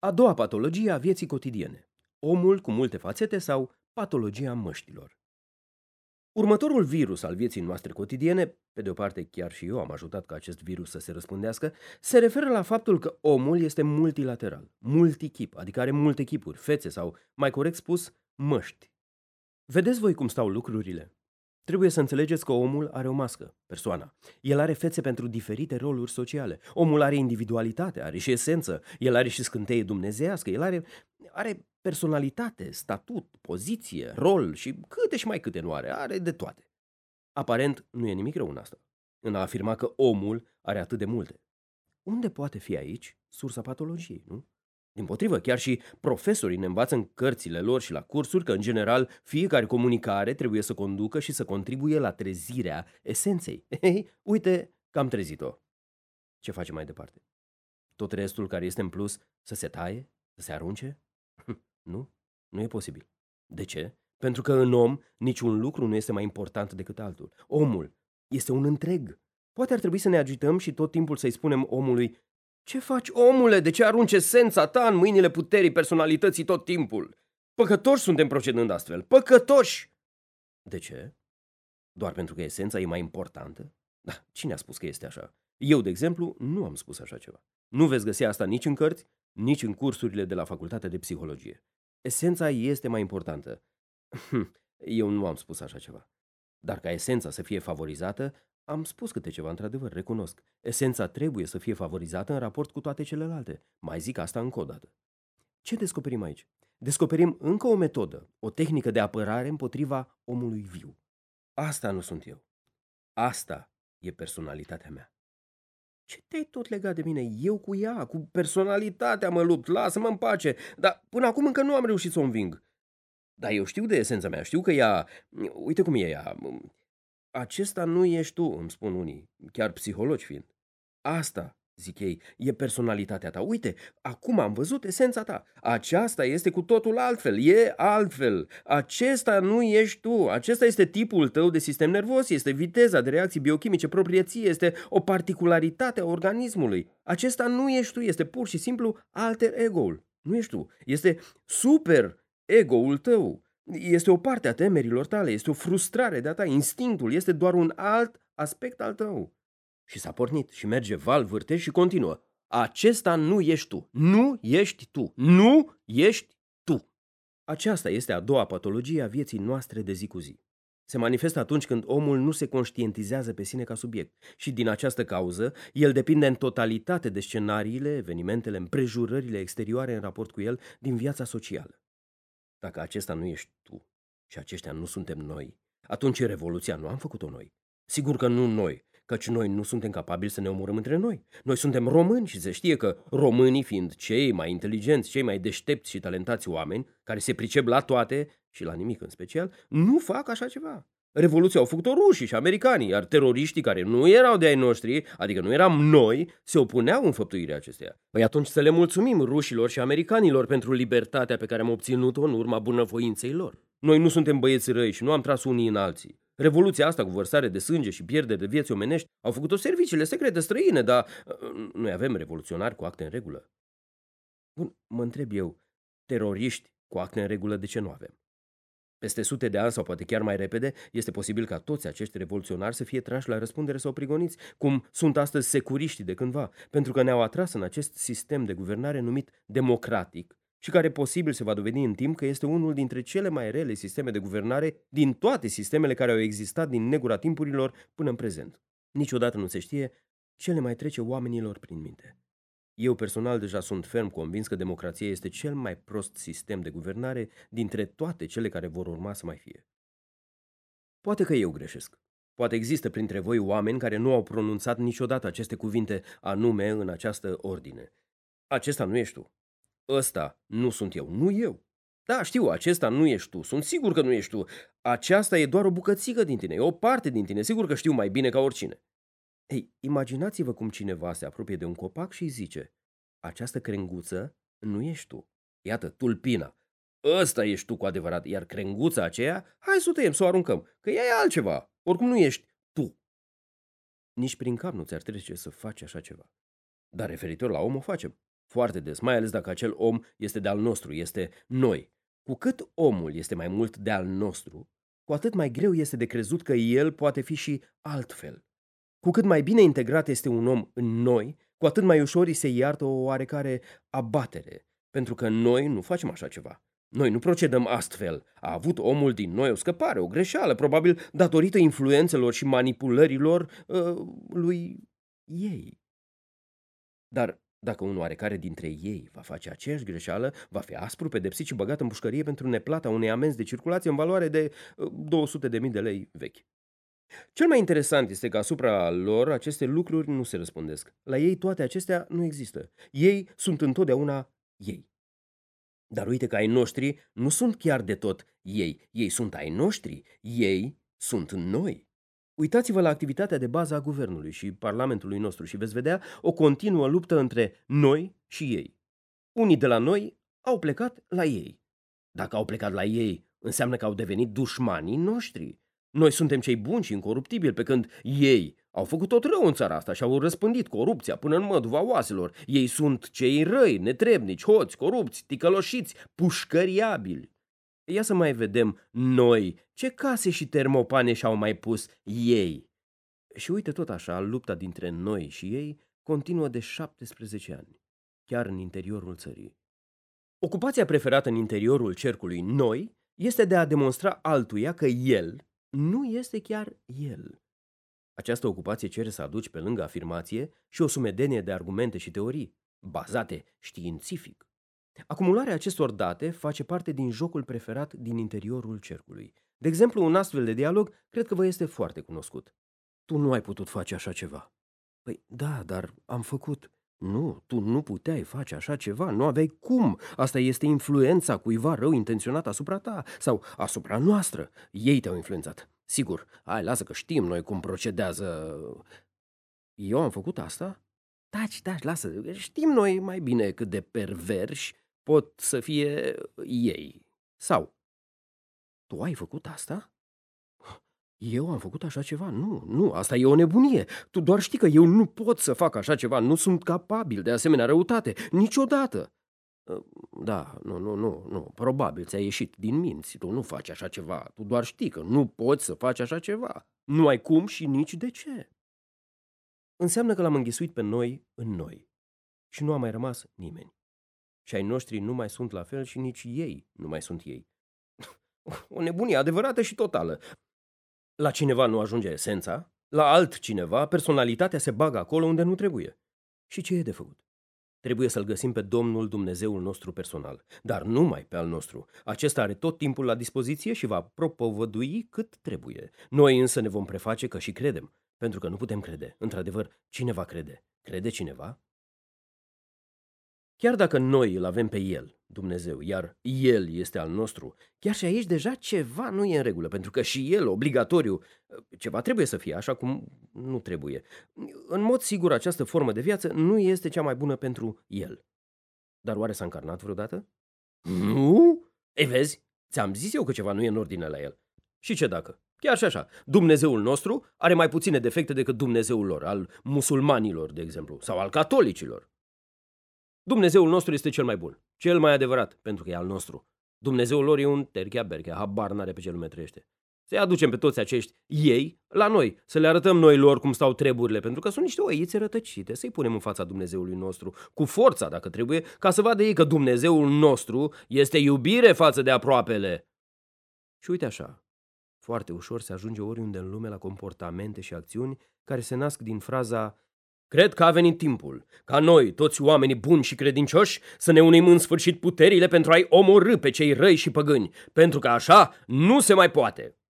A doua patologie a vieții cotidiene. Omul cu multe fațete sau patologia măștilor. Următorul virus al vieții noastre cotidiene, pe de o parte chiar și eu am ajutat ca acest virus să se răspândească, se referă la faptul că omul este multilateral, multichip, adică are multe chipuri, fețe sau, mai corect spus, măști. Vedeți voi cum stau lucrurile? Trebuie să înțelegeți că omul are o mască, persoana. El are fețe pentru diferite roluri sociale. Omul are individualitate, are și esență, el are și scânteie dumnezeiască, el are personalitate, statut, poziție, rol și câte și mai câte nu are de toate. Aparent, nu e nimic rău în asta, în a afirma că omul are atât de multe. Unde poate fi aici sursa patologiei, nu? Dimpotrivă, chiar și profesorii ne învață în cărțile lor și la cursuri că, în general, fiecare comunicare trebuie să conducă și să contribuie la trezirea esenței. Ei, uite că am trezit-o. Ce facem mai departe? Tot restul care este în plus să se taie? Să se arunce? Nu, nu e posibil. De ce? Pentru că în om niciun lucru nu este mai important decât altul. Omul este un întreg. Poate ar trebui să ne agităm și tot timpul să-i spunem omului: ce faci, omule? De ce arunci esența ta în mâinile puterii personalității tot timpul? Păcătoși suntem procedând astfel. Păcătoși! De ce? Doar pentru că esența e mai importantă? Da, cine a spus că este așa? Eu, de exemplu, nu am spus așa ceva. Nu veți găsi asta nici în cărți, nici în cursurile de la Facultatea de Psihologie. Esența este mai importantă. Eu nu am spus așa ceva. Dar ca esența să fie favorizată, am spus câte ceva, într-adevăr, recunosc. Esența trebuie să fie favorizată în raport cu toate celelalte. Mai zic asta încă o dată. Ce descoperim aici? Descoperim încă o metodă, o tehnică de apărare împotriva omului viu. Asta nu sunt eu. Asta e personalitatea mea. Ce te-ai tot legat de mine? Eu cu ea, cu personalitatea mă lupt, lasă-mă în pace. Dar până acum încă nu am reușit să o înving. Dar eu știu de esența mea, știu că ea... Uite cum e ea. Acesta nu ești tu, îmi spun unii, chiar psihologi fiind. Asta, zic ei, e personalitatea ta. Uite, acum am văzut esența ta. Aceasta este cu totul altfel, e altfel. Acesta nu ești tu, acesta este tipul tău de sistem nervos, este viteza de reacții biochimice proprie ție, este o particularitate a organismului. Acesta nu ești tu, este pur și simplu alter ego-ul. Nu ești tu, este super ego-ul tău. Este o parte a temerilor tale, este o frustrare de-a ta, instinctul este doar un alt aspect al tău. Și s-a pornit și merge val, vârtej și continuă. Acesta nu ești tu, nu ești tu, nu ești tu. Aceasta este a doua patologie a vieții noastre de zi cu zi. Se manifestă atunci când omul nu se conștientizează pe sine ca subiect și din această cauză el depinde în totalitate de scenariile, evenimentele, împrejurările exterioare în raport cu el din viața socială. Dacă acesta nu ești tu și aceștia nu suntem noi, atunci revoluția nu am făcut-o noi. Sigur că nu noi, căci noi nu suntem capabili să ne omorâm între noi. Noi suntem români și se știe că românii, fiind cei mai inteligenți, cei mai deștepți și talentați oameni, care se pricep la toate și la nimic în special, nu fac așa ceva. Revoluția au făcut-o rușii și americanii, iar teroriștii care nu erau de ai noștri, adică nu eram noi, se opuneau înfăptuirii acesteia. Păi atunci să le mulțumim rușilor și americanilor pentru libertatea pe care am obținut-o în urma bunăvoinței lor. Noi nu suntem băieți răi și nu am tras unii în alții. Revoluția asta cu vărsare de sânge și pierdere de vieți omenești au făcut-o serviciile secrete străine, dar noi avem revoluționari cu acte în regulă. Bun, mă întreb eu, teroriști cu acte în regulă de ce nu avem? Peste sute de ani sau poate chiar mai repede, este posibil ca toți acești revoluționari să fie trași la răspundere sau prigoniți, cum sunt astăzi securiștii de cândva, pentru că ne-au atras în acest sistem de guvernare numit democratic și care posibil se va dovedi în timp că este unul dintre cele mai rele sisteme de guvernare din toate sistemele care au existat din negura timpurilor până în prezent. Niciodată nu se știe ce le mai trece oamenilor prin minte. Eu personal deja sunt ferm convins că democrația este cel mai prost sistem de guvernare dintre toate cele care vor urma să mai fie. Poate că eu greșesc. Poate există printre voi oameni care nu au pronunțat niciodată aceste cuvinte anume în această ordine. Acesta nu ești tu. Ăsta nu sunt eu. Nu eu. Da, știu, acesta nu ești tu. Sunt sigur că nu ești tu. Aceasta e doar o bucățică din tine, e o parte din tine. Sigur că știu mai bine ca oricine. Ei, imaginați-vă cum cineva se apropie de un copac și îi zice: această crenguță nu ești tu. Iată, tulpina. Ăsta ești tu cu adevărat, iar crenguța aceea, hai să o tăiem, să o aruncăm, că ea e altceva. Oricum nu ești tu. Nici prin cap nu ți-ar trece să faci așa ceva. Dar referitor la om o facem. Foarte des, mai ales dacă acel om este de-al nostru, este noi. Cu cât omul este mai mult de-al nostru, cu atât mai greu este de crezut că el poate fi și altfel. Cu cât mai bine integrat este un om în noi, cu atât mai ușor îi se iartă o oarecare abatere, pentru că noi nu facem așa ceva. Noi nu procedăm astfel. A avut omul din noi o scăpare, o greșeală, probabil datorită influențelor și manipulărilor lui ei. Dar dacă un oarecare dintre ei va face aceeași greșeală, va fi aspru pedepsit și băgat în pușcărie pentru neplata unei amenzi de circulație în valoare de 200.000 de lei vechi. Cel mai interesant este că asupra lor aceste lucruri nu se răspândesc. La ei toate acestea nu există. Ei sunt întotdeauna ei. Dar uite că ai noștri nu sunt chiar de tot ei. Ei sunt ai noștri. Ei sunt noi. Uitați-vă la activitatea de bază a guvernului și parlamentului nostru și veți vedea o continuă luptă între noi și ei. Unii de la noi au plecat la ei. Dacă au plecat la ei, înseamnă că au devenit dușmanii noștri. Noi suntem cei buni și incoruptibili, pe când ei au făcut tot rău în țara asta și au răspândit corupția până în măduva oaselor. Ei sunt cei răi, netrebnici, hoți, corupți, ticăloșiți, pușcăriabili. Ia să mai vedem noi ce case și termopane și-au mai pus ei. Și uite tot așa, lupta dintre noi și ei continuă de 17 ani, chiar în interiorul țării. Ocupația preferată în interiorul cercului noi este de a demonstra altuia că el nu este chiar el. Această ocupație cere să aduci pe lângă afirmație și o sumedenie de argumente și teorii, bazate științific. Acumularea acestor date face parte din jocul preferat din interiorul cercului. De exemplu, un astfel de dialog cred că vă este foarte cunoscut. Tu nu ai putut face așa ceva. Păi da, dar am făcut. Nu, tu nu puteai face așa ceva, nu aveai cum. Asta este influența cuiva rău intenționat asupra ta sau asupra noastră. Ei te-au influențat. Sigur, hai, lasă că știm noi cum procedează. Eu am făcut asta? Taci, lasă, știm noi mai bine cât de perverși pot să fie ei. Sau, tu ai făcut asta? Eu am făcut așa ceva? Nu, asta e o nebunie. Tu doar știi că eu nu pot să fac așa ceva, nu sunt capabil de asemenea răutate, niciodată. Da, nu, probabil ți-a ieșit din minți, tu nu faci așa ceva, tu doar știi că nu poți să faci așa ceva. Nu ai cum și nici de ce. Înseamnă că l-am înghesuit pe noi în noi și nu a mai rămas nimeni. Și ai noștri nu mai sunt la fel și nici ei nu mai sunt ei. O nebunie adevărată și totală. La cineva nu ajunge esența, la altcineva personalitatea se bagă acolo unde nu trebuie. Și ce e de făcut? Trebuie să-L găsim pe Domnul Dumnezeul nostru personal, dar numai pe al nostru. Acesta are tot timpul la dispoziție și va propovădui cât trebuie. Noi însă ne vom preface că și credem, pentru că nu putem crede. Într-adevăr, cine va crede? Crede cineva? Chiar dacă noi îl avem pe El, Dumnezeu, iar El este al nostru, chiar și aici deja ceva nu e în regulă, pentru că și El, obligatoriu, ceva trebuie să fie, așa cum nu trebuie. În mod sigur, această formă de viață nu este cea mai bună pentru El. Dar oare s-a încarnat vreodată? Nu? Ei, vezi, ți-am zis eu că ceva nu e în ordine la El. Și ce dacă? Chiar și așa, Dumnezeul nostru are mai puține defecte decât Dumnezeul lor, al musulmanilor, de exemplu, sau al catolicilor. Dumnezeul nostru este cel mai bun, cel mai adevărat, pentru că e al nostru. Dumnezeul lor e un terchea-berchea, habar n-are pe ce lume trăiește. Să-i aducem pe toți acești ei la noi, să le arătăm noi lor cum stau treburile, pentru că sunt niște oițe rătăcite, să-i punem în fața Dumnezeului nostru, cu forța dacă trebuie, ca să vadă ei că Dumnezeul nostru este iubire față de aproapele. Și uite așa, foarte ușor se ajunge oriunde în lume la comportamente și acțiuni care se nasc din fraza: cred că a venit timpul ca noi, toți oamenii buni și credincioși, să ne unim în sfârșit puterile pentru a-i omorî pe cei răi și păgâni, pentru că așa nu se mai poate.